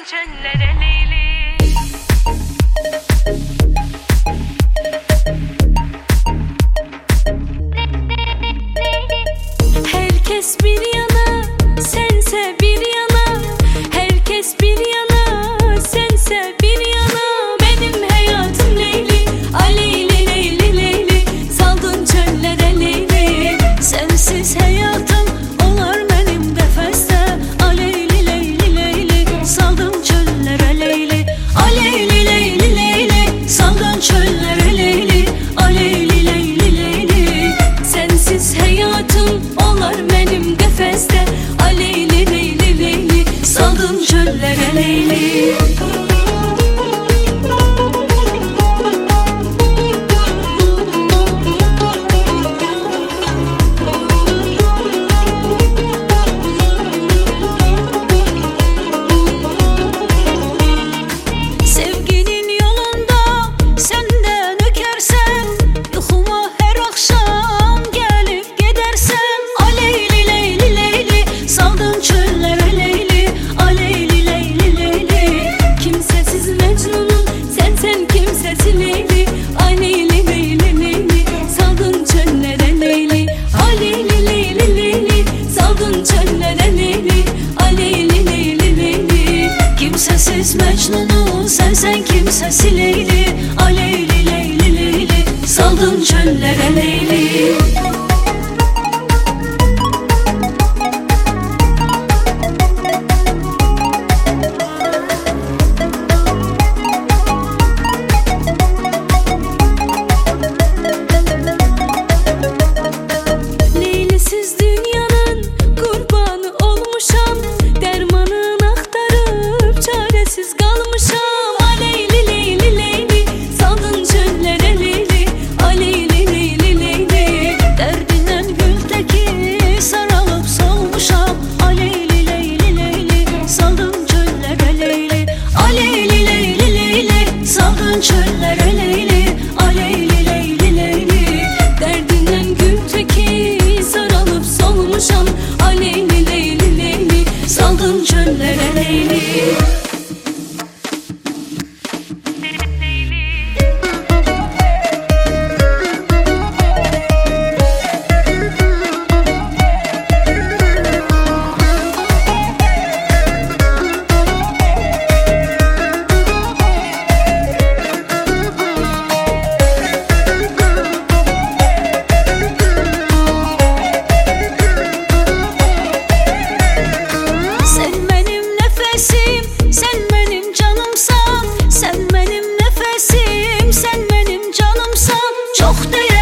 çöllere Leyli. Herkes bir yana, sense bir yana. Herkes bir yana, sense bir yana. Benim hayatım Leyli, Leyli, Leyli, Leyli. Saldın çöllere Leyli. Sensiz hayatım olar benim defeste. Leyli, Leyli, Leyli. Saldın çöllere Leyli. Leyli, Leyli, Leyli. Saldın çöllere Leyli. Leyli, Leyli, Leyli. Sensiz hayatım olar benim defeste. Leyli, Leyli, Leyli. Saldın çöllere Leyli. Sevginin yolunda sen de nökersen, yuxuma her akşam gelip gidersen. Leyli, Leyli, Leyli. Saldın çöllere Leyli. Leyli, Leyli, Leyli. Kimsesiz Mecnun'um sen kimsesiz Leyli. Leyli, Leyli, Leyli. Saldın çöllere Leyli. Leyli, Leyli, Leyli. Saldın çöllere Leyli. Leyli, Leyli, Leyli. Kimsesiz Mecnun'um sen kimsesiz Leyli. Leyli, Leyli, Leyli. Saldın çöllere Leyli. Leylisiz dünyanın kurbanı olmuşam. Dermanını aktarıp çaresiz kalmışam. Leyli, Leyli, Leyli. Saldın çöllere Leyli. Leyli, Leyli, Leyli. Derdinden güldeki saralıp solmuşam. Leyli, Leyli, Leyli. Saldın çöllere Leyli. Leyli, Leyli, Leyli. Saldın çöllere Leyli. Leyli, Leyli, Leyli. Derdinden güldeki saralıp solmuşam. Leyli, Leyli, Leyli. Saldın çöllere Leyli. Sen benim nefesim, sen benim canımsan. Sen benim nefesim, sen benim canımsan. Çok değerli